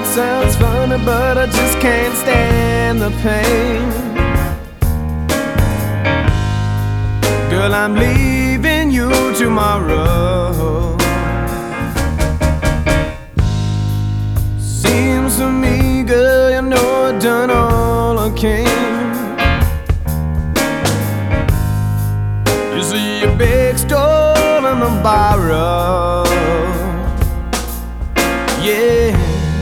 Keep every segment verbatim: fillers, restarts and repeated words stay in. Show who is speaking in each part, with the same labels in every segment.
Speaker 1: sounds funny, but I just can't stand the pain. Girl, I'm leaving you tomorrow. Seems to me, girl, you know I've done all I can. You see a big store and a borrow. Yeah,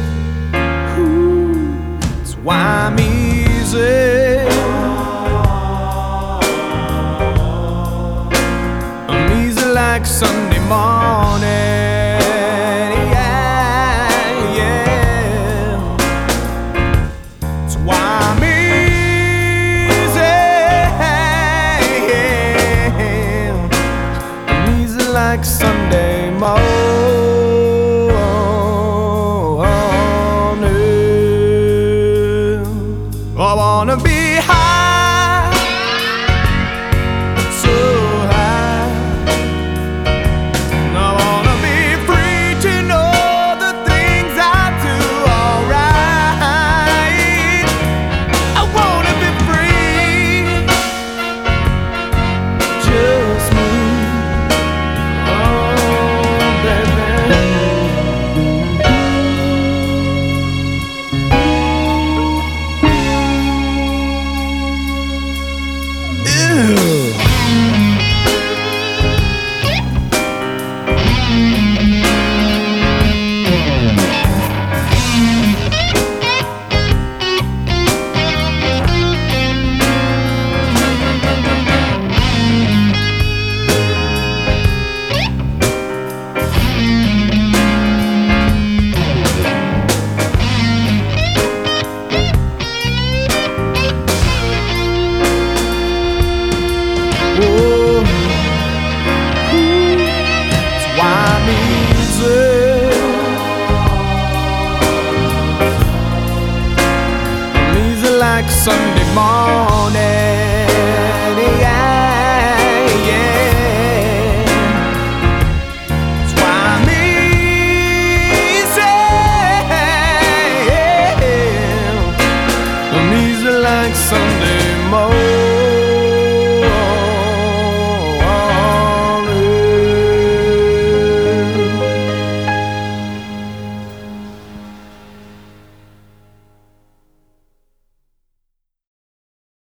Speaker 1: ooh, that's why I'm easy. I'm easy like Sunday morning. Yeah, yeah, that's why I'm easy. I'm easy like Sunday morning. I wanna be high, so high. I wanna be free to know the things I do alright. I wanna be free, just me. Oh, baby. Oh, that's why I'm easy. I'm easy like Sunday morning. Yeah, yeah. That's why I'm easy. I'm easy like Sunday.